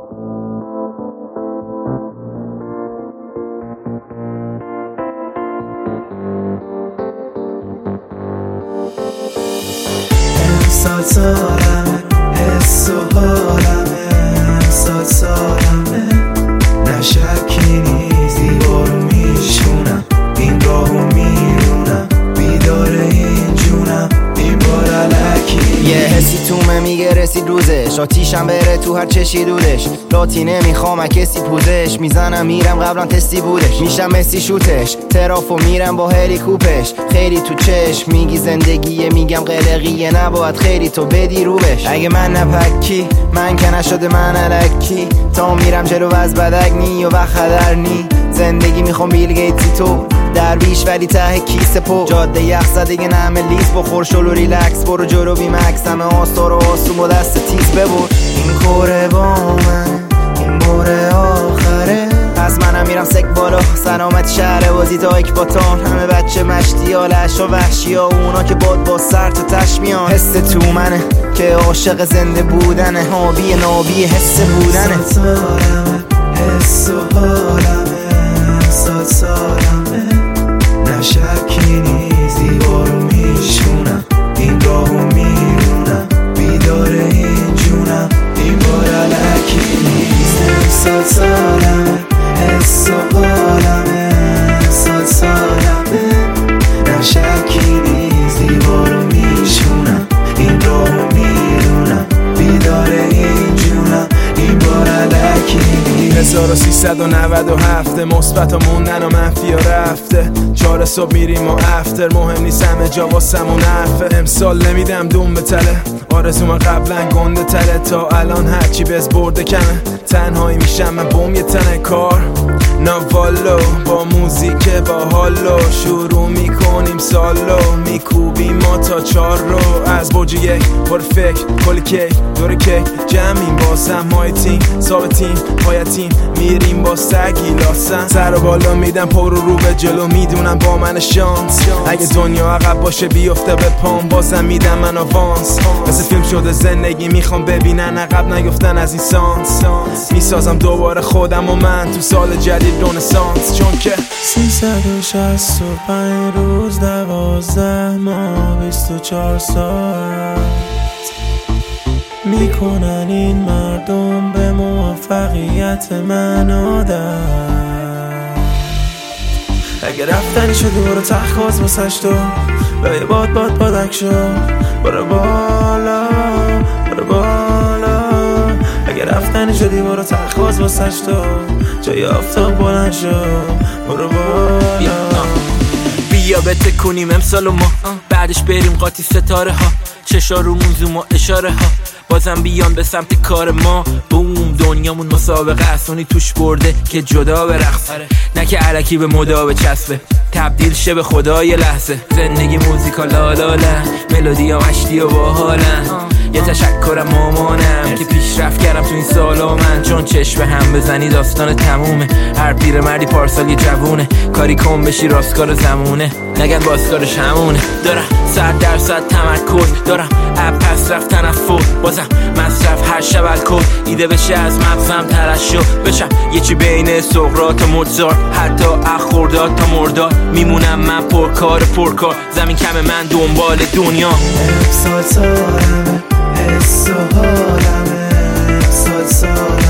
امسال سالمه، حس و حالمه، امسال سالمه، نه شکی نیست دیوارو میشونم، این راهو میرونم، بیدار این جونم، این بار علکی. یه حسی تومه میگه رسید روزش، آتیشم بره تو هر چشی دودش، لاتی نمیخوام کسی پوزش، میزنم میرم قبلا تستی بودش، میشم مسی شوتش، ترافو میرم با هلیکوپش، خیلی تو چشم میگی زندگیه، میگم قلقیه نباید خیلی تو بدی روبش، اگه من نپکی من که نشده من الکی، تا میرم جلو از بدک نی و خطر نی، زندگی میخوام بیل گیتی تو درویش ولی ته کیسه پو، جاده یخ زدگه نمه لیز بخور شلو ریلکس، برو جلو بی مکس، همه آستار و آسون با دست تیز ببر، این کوره با من این باره آخره، از منم میرم سک بالا، سلامت شهر بازی تا اکباتان، همه بچه مشتی ها لش و وحشی ها، اونا که باد با سر تا تشمیان، حس تو منه که عاشق زنده بودنه، هابی نابی حس بودنه. سالمه، حس و حالمه، امسال سالمه، نه شکی نیست دیوارو میشونم، این راهو میرونم، بیدار این جونم، این بار علکی نیست. امسال سالمه، حس و حالمه، امسال سالمه، نه شکی نیست دیوارو میشونم، این راهو میرونم، بیدار این جونم، این بار علکی نیست. 1397 مثبت موندن و منفی ها رفته، 4 صبح میریم و افتر، مهم نیست همه جا واسمون حرفه، امسال نمیدم دوم به تله، آرزوم قبلا گنده تله، تا الان هرچی بز برده کمه، تنهایی میشم من بوم یه تنه کار ناوالو، با موزیک با حالو شروع میکنیم سالو، میکوبیم ما تا 4 رو از برج 1 پر فکر کل کیک دور کیک جمعیم، بازم مای تیم ثابتیم پایتیم، میریم با سگی لاسن، سر و بالا میدم پر رو به جلو، میدونم با من شانس، اگه دنیا عقب باشه بیفته به پام، بازم میدم من آوانس، مثل فیلم شده زندگی میخوام ببینن عقب نیفتن از این سانس، میسازم دوباره خودم و من تو سال جدید رنسانس، چون که 365 روز 12 ماه 24 ساعت میکنن این مردم به موفقیت من عادت، اگه رفتنی شدی برو تخواز واسش تو، به باد بادک شو، برو بالا برو بالا، اگه رفتنی شدی برو تخواز واسش تو، جای آفتاب بلند شو، برو بالا. بیا بتکونیم امسالو ما، بعدش بریم قاطی ستاره ها، چشا رومون زوم و اشاره ها، بازم بیان به سمت کار ما، بوم دنیامون مسابقه اسونی توش برده که جدا به رقص، نه که علکی به مدا به چسبه، تبدیل شه به خدای لحظه، زندگی موزیکا لالاله، ملودی ها مشتی و باحالن، یه تشکرم مامانم که پیشرفت کردم تو این سالا من، چون چشم هم بزنی داستان تمومه، هر پیر مردی پارسال یه جوونه، کاری کن بشی راستکار زمونه، نگن بازکارش همونه، دارم 100% تمرکز، دارم اب پس رفت تنفر، بازم مصرف هر شب الکل، ایده بشه از مغزم ترشح بشم یه چی بین سقراط و موزارت، حتی اخورداد تا مرداد میمونم من پرکار زمین کم من دنبال دنیا. امسال سالمه، حس و حالمه، امسال سالمه،